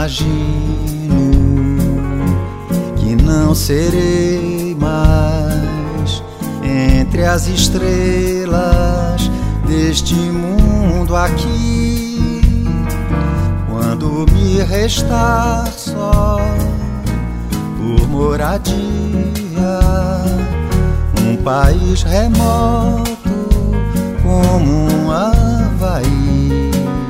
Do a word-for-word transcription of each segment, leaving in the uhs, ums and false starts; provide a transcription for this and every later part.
imagino que não serei mais entre as estrelas deste mundo aqui, quando me restar só por moradia um país remoto como um Havaí,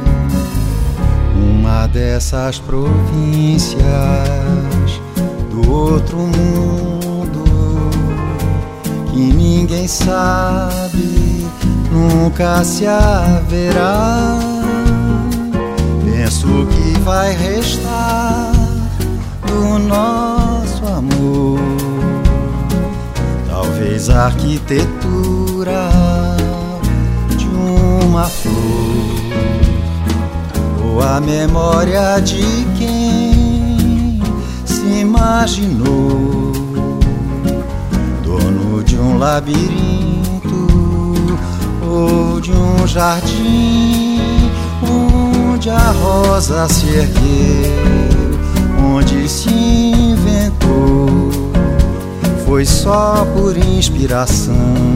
uma dessas províncias do outro mundo que ninguém sabe, nunca se haverá. Penso que vai restar do nosso amor talvez a arquitetura de uma flor, ou a memória de quem se imaginou dono de um labirinto ou de um jardim onde a rosa se ergueu, onde se inventou. Foi só por inspiração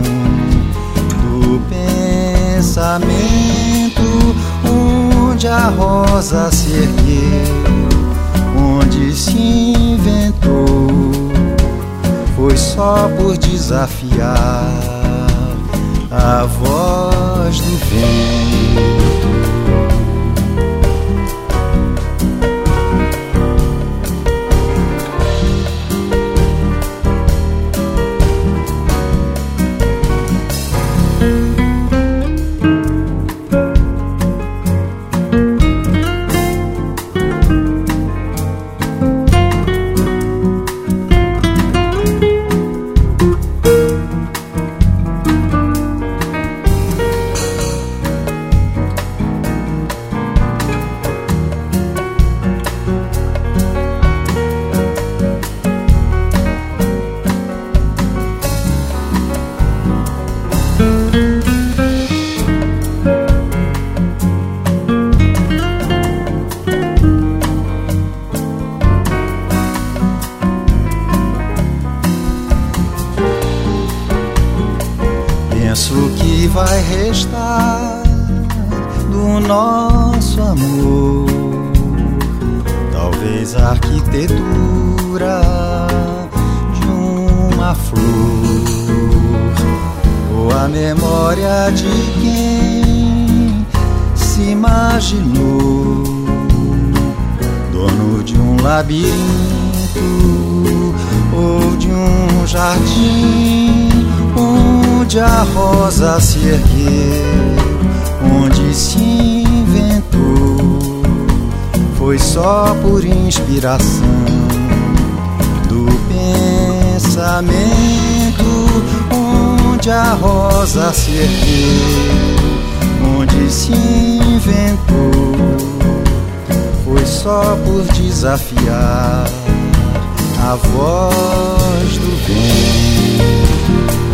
do pensamento, onde a rosa se ergueu, onde se inventou. Foi só por desafiar a voz do vento. Penso que vai restar do nosso amor talvez a arquitetura de uma flor, ou a memória de quem se imaginou dono de um labirinto ou de um jardim onde a rosa se ergueu, onde se inventou. Foi só por inspiração do pensamento, onde a rosa se ergueu, onde se inventou. Foi só por desafiar a voz do vento.